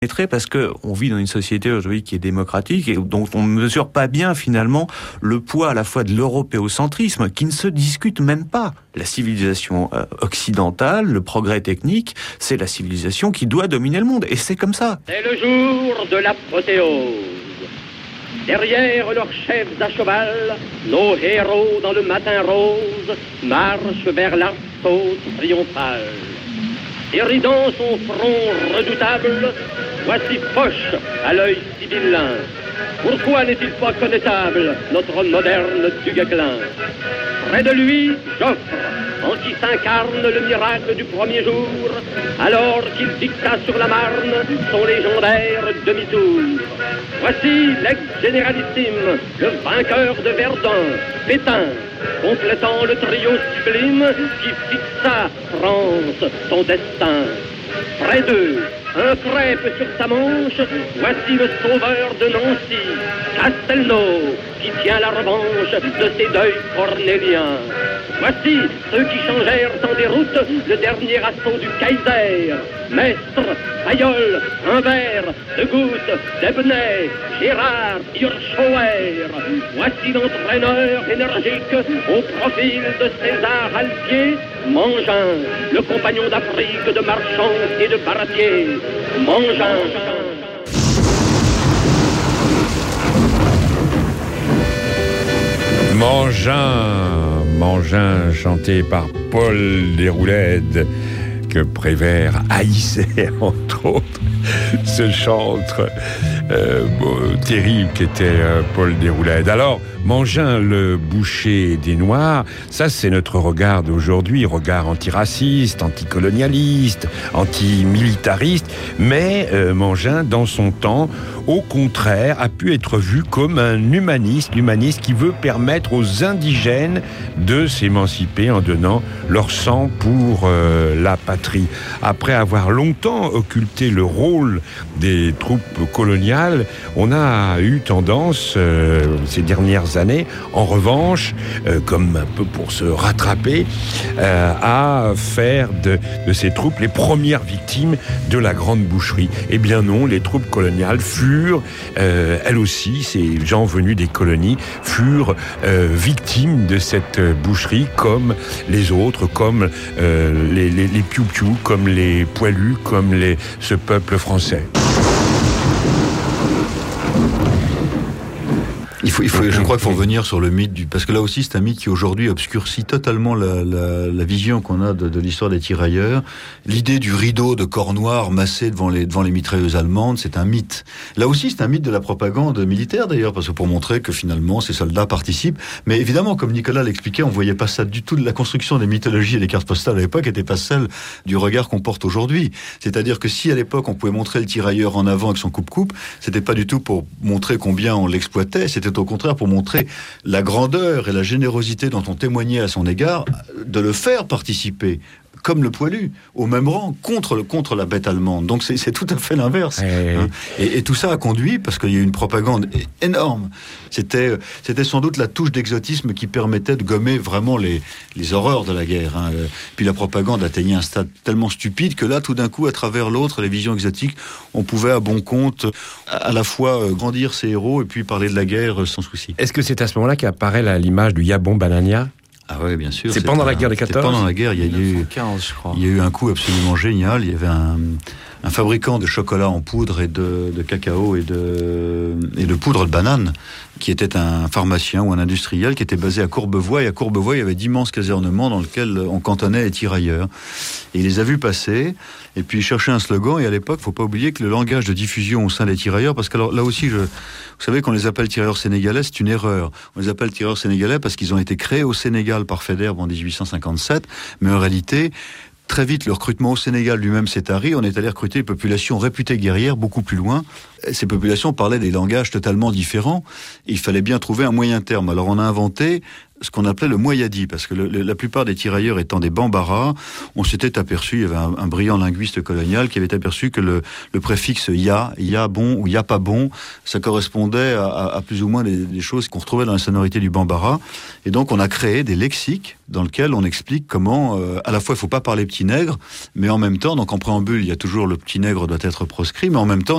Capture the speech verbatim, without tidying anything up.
Parce que on vit dans une société aujourd'hui qui est démocratique et dont on ne mesure pas bien finalement le poids à la fois de l'européocentrisme qui ne se discute même pas. La civilisation occidentale, le progrès technique, c'est la civilisation qui doit dominer le monde et c'est comme ça. C'est le jour de l'apothéose. Derrière leurs chefs à cheval, nos héros dans le matin rose marchent vers l'assaut triomphal. Irridant son front redoutable, voici Foch à l'œil sibyllin. Pourquoi n'est-il pas connétable, notre moderne Duguesclin? Près de lui, Joffre, en qui s'incarne le miracle du premier jour, alors qu'il dicta sur la Marne son légendaire demi-tour. Voici l'ex-généralissime, le vainqueur de Verdun, Pétain, complétant le trio sublime qui fixa France son destin. Près d'eux, un crêpe sur sa manche, voici le sauveur de Nancy, Castelnau, qui tient la revanche de ses deuils cornéliens. Voici ceux qui changèrent en déroute le dernier assaut du Kaiser. Mestre, Fayolle, Humbert, De Goutte, Debnay, Gérard, Hirschauer. Voici l'entraîneur énergique au profil de César Altier, Mangin, le compagnon d'Afrique de Marchand et de Baratier. Mangin. Mangin, Mangin, chanté par Paul Déroulède, que Prévert haïssait, entre autres, ce chantre euh, bon, terrible qu'était euh, Paul Déroulède. Alors, Mangin, le boucher des Noirs, ça c'est notre regard d'aujourd'hui, regard antiraciste, anticolonialiste, antimilitariste, mais euh, Mangin, dans son temps, au contraire, a pu être vu comme un humaniste, humaniste qui veut permettre aux indigènes de s'émanciper en donnant leur sang pour euh, la patrie. Après avoir longtemps occulté le rôle des troupes coloniales, on a eu tendance, euh, ces dernières années, en revanche, euh, comme un peu pour se rattraper, euh, à faire de, de ces troupes les premières victimes de la grande boucherie. Eh bien non, les troupes coloniales furent, euh, elles aussi, ces gens venus des colonies, furent euh, victimes de cette boucherie comme les autres, comme euh, les, les, les piou-piou, comme les poilus, comme les, ce peuple français. Il faut, il faut, je crois qu'il faut revenir sur le mythe du, parce que là aussi c'est un mythe qui aujourd'hui obscurcit totalement la, la, la vision qu'on a de, de l'histoire des tirailleurs. L'idée du rideau de corps noirs massé devant les, devant les mitrailleuses allemandes, c'est un mythe. Là aussi c'est un mythe de la propagande militaire d'ailleurs, parce que pour montrer que finalement ces soldats participent. Mais évidemment, comme Nicolas l'expliquait, on voyait pas ça du tout. De la construction des mythologies et des cartes postales à l'époque n'était pas celle du regard qu'on porte aujourd'hui. C'est-à-dire que si à l'époque on pouvait montrer le tirailleur en avant avec son coupe-coupe, c'était pas du tout pour montrer combien on l'exploitait, c'était au contraire pour montrer la grandeur et la générosité dont on témoignait à son égard, de le faire participer comme le poilu, au même rang, contre, le, contre la bête allemande. Donc c'est, c'est tout à fait l'inverse. Hey. Hein. Et, et tout ça a conduit, parce qu'il y a eu une propagande énorme, c'était, c'était sans doute la touche d'exotisme qui permettait de gommer vraiment les, les horreurs de la guerre. Hein. Puis la propagande atteignait un stade tellement stupide que là, tout d'un coup, à travers l'autre, les visions exotiques, on pouvait à bon compte à la fois grandir ses héros et puis parler de la guerre sans souci. Est-ce que c'est à ce moment-là qu'apparaît la, l'image du Yabon Banania ? Ah oui, bien sûr. C'est pendant la guerre des quatorze. Pendant la guerre, il y a eu, quinze, je crois. Il y a eu un coup absolument génial. Il y avait un, un fabricant de chocolat en poudre et de, de cacao et de, et de poudre de banane, qui était un pharmacien ou un industriel qui était basé à Courbevoie. Et à Courbevoie, il y avait d'immenses casernements dans lesquels on cantonnait les tirailleurs. Et il les a vus passer. Et puis il cherchait un slogan. Et à l'époque, il ne faut pas oublier que le langage de diffusion au sein des tirailleurs, parce que alors, là aussi, je, vous savez qu'on les appelle tirailleurs sénégalais, c'est une erreur. On les appelle tirailleurs sénégalais parce qu'ils ont été créés au Sénégal par Faidherbe en dix-huit cent cinquante-sept. Mais en réalité, très vite, le recrutement au Sénégal lui-même s'est tari. On est allé recruter des populations réputées guerrières beaucoup plus loin. Ces populations parlaient des langages totalement différents. Et il fallait bien trouver un moyen terme. Alors on a inventé ce qu'on appelait le moyadi, parce que le, le, la plupart des tirailleurs étant des bambara, on s'était aperçu, il y avait un, un brillant linguiste colonial qui avait aperçu que le, le préfixe ya, ya bon ou ya pas bon, ça correspondait à, à, à plus ou moins des, des choses qu'on retrouvait dans la sonorité du bambara. Et donc on a créé des lexiques dans lesquels on explique comment, euh, à la fois il ne faut pas parler petit nègre, mais en même temps, donc en préambule, il y a toujours le petit nègre doit être proscrit, mais en même temps,